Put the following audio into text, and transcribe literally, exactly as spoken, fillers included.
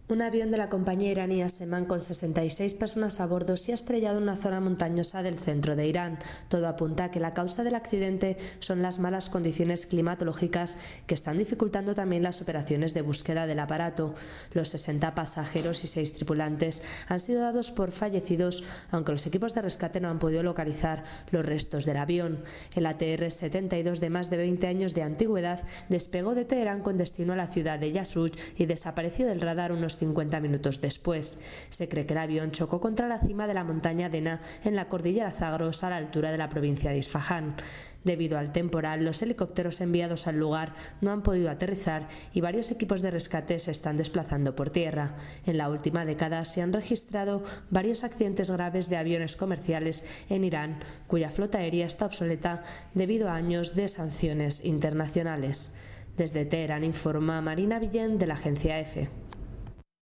Un avión de la compañía iraní Aseman con sesenta y seis personas a bordo se ha estrellado en una zona montañosa del centro de Irán. Todo apunta a que la causa del accidente son las malas condiciones climatológicas que están dificultando también las operaciones de búsqueda del aparato. Los sesenta pasajeros y seis tripulantes han sido dados por fallecidos, aunque los equipos de rescate no han podido localizar los restos del avión. El A T R setenta y dos de más de veinte años de antigüedad despegó de Teherán con destino a la ciudad de Yasuj y desapareció del radar unos cincuenta minutos después. Se cree que el avión chocó contra la cima de la montaña Dena en la cordillera Zagros a la altura de la provincia de Isfahán. Debido al temporal, los helicópteros enviados al lugar no han podido aterrizar y varios equipos de rescate se están desplazando por tierra. En la última década se han registrado varios accidentes graves de aviones comerciales en Irán, cuya flota aérea está obsoleta debido a años de sanciones internacionales. Desde Teherán informa Marina Villén de la agencia EFE.